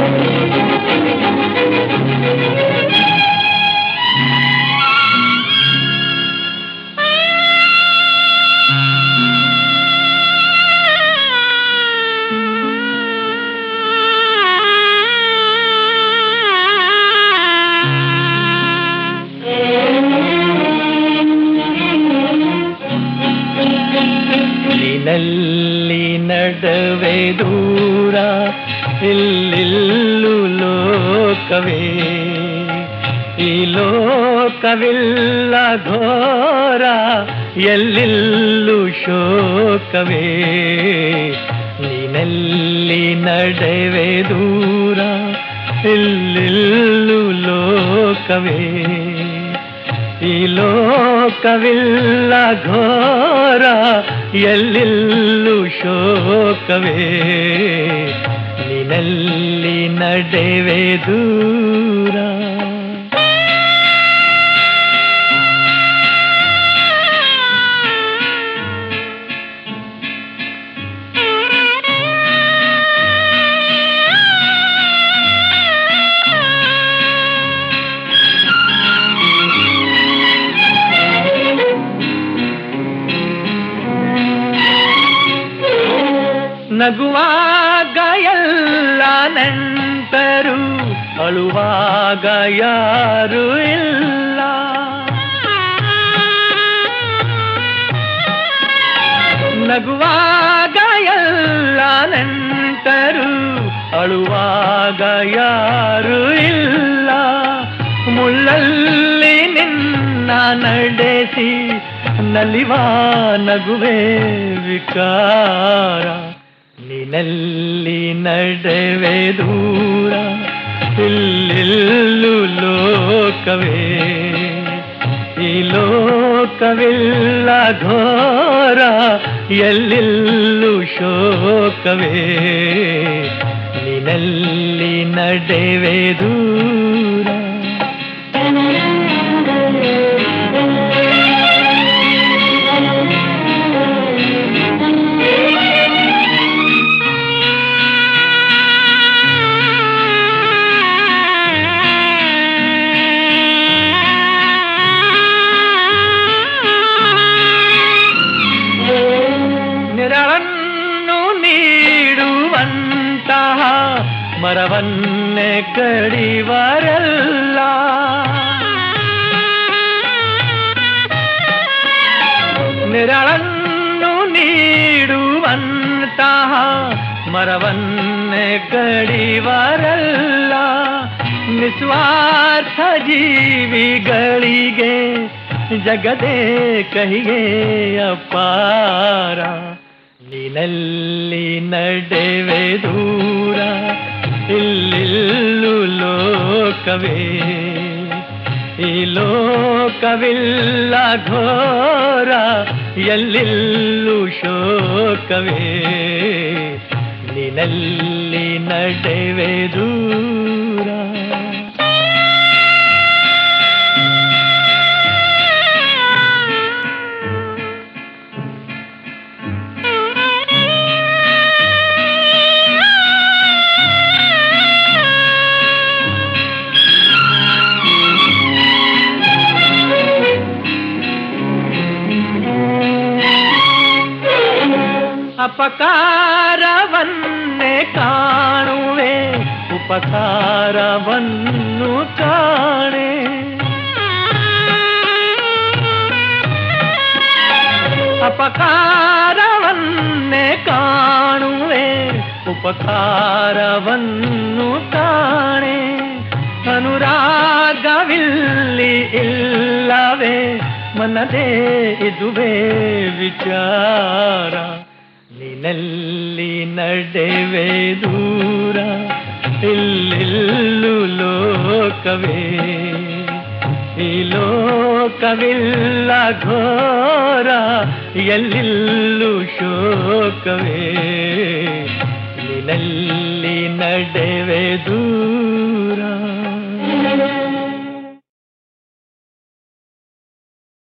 ನಲ್ಲಿ ನಡುವೆ ದೂರ ಇಲ್ಲಿಲ್ಲು ಲೋಕವೇ, ಈ ಲೋಕವಿಲ್ಲ ಘೋರ ಎಲ್ಲಿಲ್ಲು ಶೋಕವೇ. ನೀನಲ್ಲಿ ನಡುವೆ ದೂರ ಇಲ್ಲಿಲ್ಲು ಲೋಕವೇ, ಈ ಲೋಕವಿಲ್ಲ ಘೋರ ಎಲ್ಲಿಲ್ಲು ಶೋಕವೇ. ನೀನಲ್ಲಿ ನಡೆವೆ ದೂರ. ನಗುವಾಗ ಎಲ್ಲ ನೆಂಟರು, ಅಳುವಾಗ ಯಾರು ಇಲ್ಲ. ನಗುವಾಗ ಎಲ್ಲ ನೆಂಟರು, ಅಳುವಾಗ ಯಾರು ಇಲ್ಲ. ಮುಳ್ಳಲ್ಲಿ ನಿನ್ನ ನಡೆಸಿ ನಲಿವ ನಗುವೆ ವಿಕಾರ. ನೀನಲ್ಲಿ ನಡೆವೆ ದೂರ ಇಲ್ಲಿಲ್ಲು ಲೋಕವೇ, ಈ ಲೋಕವಿಲ್ಲ ಘೋರ ಎಲ್ಲಿಲ್ಲು ಶೋಕವೇ. ನೀನಲ್ಲಿ ನಡೆವೆ ದೂರ. ನೆರಳನ್ನು ನೀಡುವಂತಹ ಮರವನ್ನೇ ಕಡಿವರಲ್ಲ. ನೆರಳನ್ನು ನೀಡುವಂತಹ ಮರವನ್ನೇ ಕಡಿವರಲ್ಲ. ನಿಸ್ವಾರ್ಥ ಜೀವಿಗಳಿಗೆ ಜಗದೇ ಕಹಿಗೆ ಅಪಾರ. ನೀನಲ್ಲಿ ನಡೆವೆ ದೂರ ಇಲ್ಲಿಲ್ಲು ಲೋಕವೇ, ಈ ಲೋಕವಿಲ್ಲ ಘೋರ ಎಲ್ಲಿಲ್ಲು ಶೋಕವೇ. ನೀನಲ್ಲಿ ನಡೆವೆ ದೂರ. ಅಪಕಾರವನ್ನೇ ಕಾಣುವೆ, ಉಪಕಾರವನ್ನು ಕಾಣೆ. ಅಪಕಾರವನ್ನೇ ಕಾಣುವೆ, ಉಪಕಾರವನ್ನು ಕಾಣೆ. ಅನುರಾಗವಿಲ್ಲಿ ಇಲ್ಲವೇ ಮನದೇ ಇದುವೇ ವಿಚಾರ. ನೀನಲ್ಲಿ ನಡೆವೆ ದೂರ ಇಲ್ಲಿಲ್ಲು ಲೋಕವೇ, ಈ ಲೋಕವಿಲ್ಲ ಘೋರ ಎಲ್ಲಿಲ್ಲು ಶೋಕವೇ. ನೀನಲ್ಲಿ ನಡೆವೆ ದೂರ.